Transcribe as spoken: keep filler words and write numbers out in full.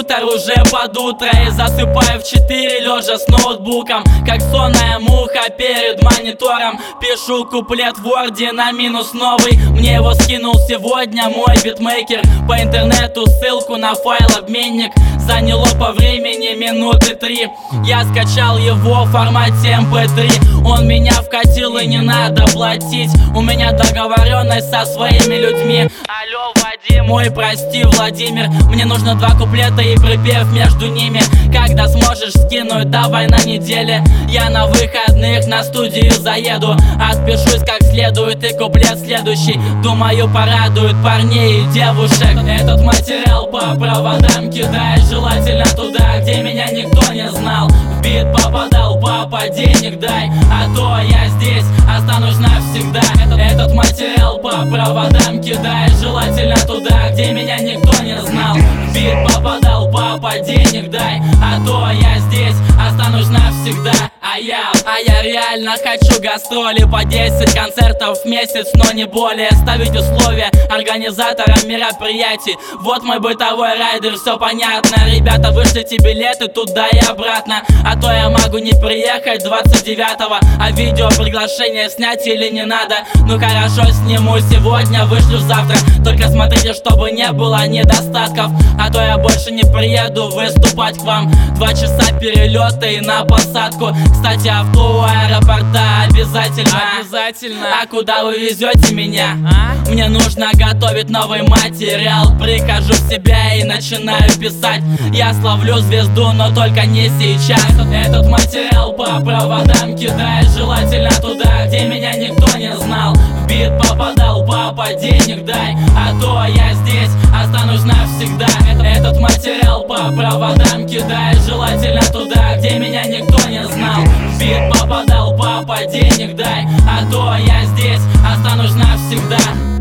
компьютер уже под утро и засыпаю в четыре, лежа с ноутбуком, как сонная муха перед монитором. Пишу куплет в ворде на минус новый. Мне его скинул сегодня мой битмейкер по интернету, ссылку на файл обменник. Заняло по времени минуты три. Я скачал его в формате эм пэ три. Он меня вкатил и не надо платить. У меня договоренность со своими людьми. Алло, Вадим, ой, прости, Владимир, мне нужно два куплета и припев между ними. Когда сможешь скинуть, давай на неделе. Я на выходных на студию заеду, отпишусь как следует и куплет следующий, думаю, порадует парней и девушек. Этот материал по проводам кидай, желательно туда, где меня никто не знал. В бит попадал, папа, денег дай, а то я здесь останусь навсегда. Этот, этот материал по проводам кидай, желательно туда, где меня никто не знал. В бит попадал, папа, денег дай, а то я здесь останусь навсегда. А я, а я реально хочу гастроли по десять концертов в месяц, но не более. Ставить условия организаторам мероприятий. Вот мой бытовой райдер, все понятно. Ребята, вышлите билеты туда и обратно, а то я могу не приехать двадцать девятого. А видео приглашение снять или не надо? Ну хорошо, сниму сегодня, вышлю завтра. Только смотрите, чтобы не было недостатков, а то я больше не приеду выступать к вам. Два часа перелета и на посадку. Кстати, авто у аэропорта обязательно. Обязательно. А куда вы везете меня? А? Мне нужно готовить новый материал. Прихожу в себя и начинаю писать. Я словлю звезду, но только не сейчас. Этот, этот материал по проводам кидай, желательно туда, где меня никто не знал. В бит попадал, папа, денег дай, а то я здесь останусь навсегда. Этот, этот материал по проводам кидай, желательно туда, где меня никто не знал. В бит попадал, папа, денег дай, а то я здесь останусь навсегда.